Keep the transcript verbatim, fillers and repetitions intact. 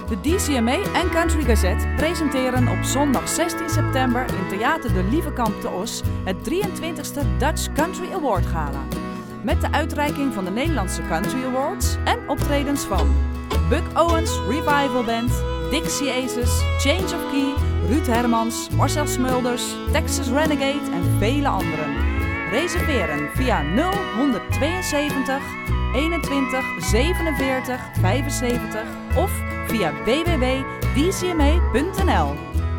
De D C M A en Country Gazette presenteren op zondag zestien september in Theater de Lievekamp te Os het drieëntwintigste Dutch Country Award Gala. Met de uitreiking van de Nederlandse Country Awards en optredens van Buck Owens Revival Band, Dixie Aces, Change of Key, Ruud Hermans, Marcel Smulders, Texas Renegade en vele anderen. Reserveren via nul honderdtweeënzeventig eenentwintig zevenenveertig vijfenzeventig of via w w w punt d c m a punt n l.